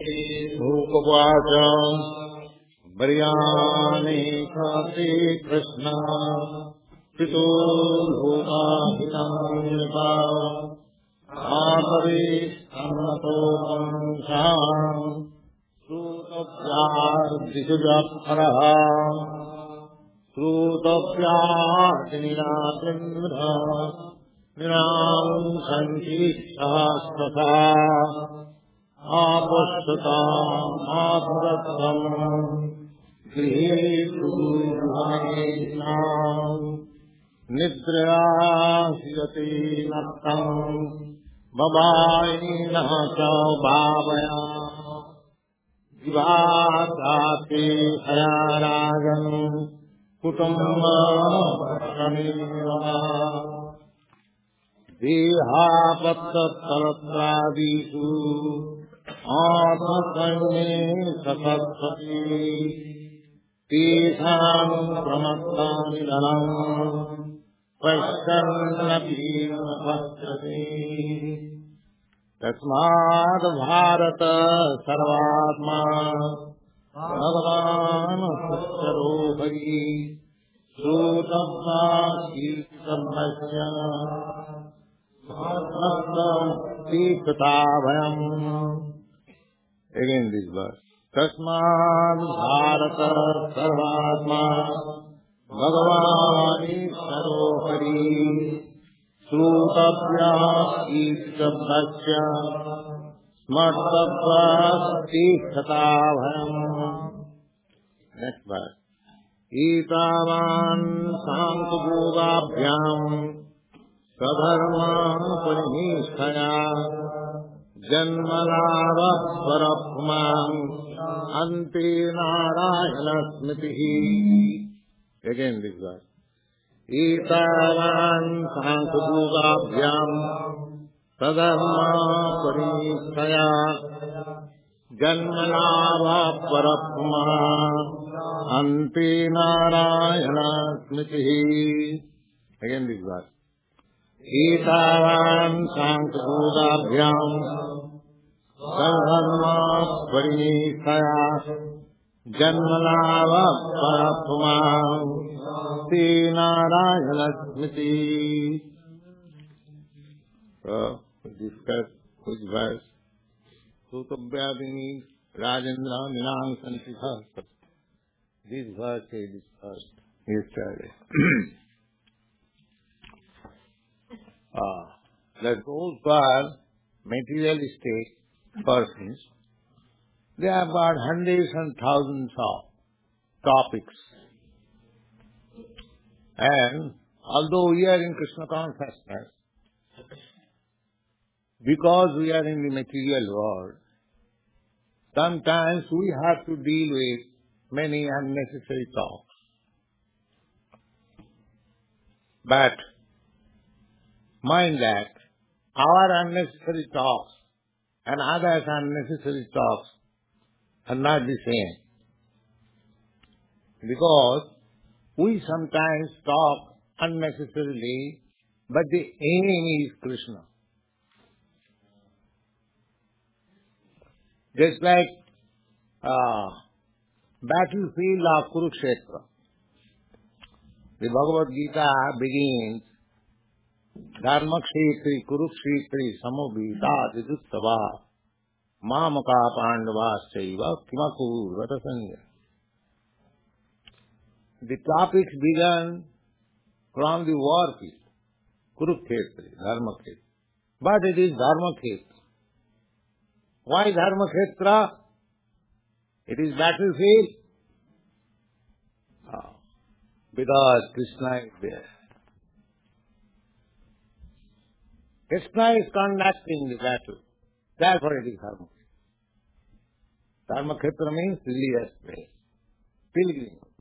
Upawacha Varyani Khati Krishna Pito Lokahitam Nipa Atari Annato Pansam Srutapyar Disujaparaha Srutapyar Niram Santi Sahasrata Apashtatam Adhuratam Grihetu Bhainam Nidrahyati Nattam Babaina Chaubhavaya Jivadati Hayaragan Kutumba Pranirama Dehapattaratradishu Atmasanye Satatsati Tesham Pramattam Dhalam Pasyannapi Pashyati Tasmad Bharata Sarvatma Bhagavan Satyarupari Sutapna Kirtamashya Again this verse. Tasmad Bharata Sarvatma Bhagavani Sarohari Srutapya Ishtabhasya Smartabha Tikhatavayam. Next verse. Itavan Santubhugabhyam Sadharma Parinishthaya Janmalava Svarapman Ante Narayana Smitihi. Again this verse. Itavan Sankubhugabhyam Sadharma Parinishthaya Janmalava Svarapman Ante Narayana Smitihi. Again this verse. Itavan Sankubhugabhyam Sadharma Parinishthaya Janmalava Svarapman Ante Narayana Smiti. We discuss which verse. Sutabhyadini Rajendra Ninang Santiha. This verse is discussed yesterday. That those who are materialistic persons, they have got hundreds and thousands of topics. And although we are in Krishna consciousness, because we are in the material world, sometimes we have to deal with many unnecessary talks. But mind that our unnecessary talks and others' unnecessary talks are not the same. Because we sometimes talk unnecessarily, but the aim is Krishna. Just like battlefield of Kurukshetra. The Bhagavad Gita begins, Dharma Kshetri Kurukshetri Samobhita Viduttava Mamaka Pandavasaiva Kimakur Vatasanya. The topics began from the war field, Kurukshetra, Dharma Kshetra. But it is Dharma Kshetra. Why Dharma Kshetra? It is battlefield. Because Krishna is there. Krishna is conducting the battle. Therefore it is Dharma Kshetra. Dharma Kshetra means religious place, pilgrim.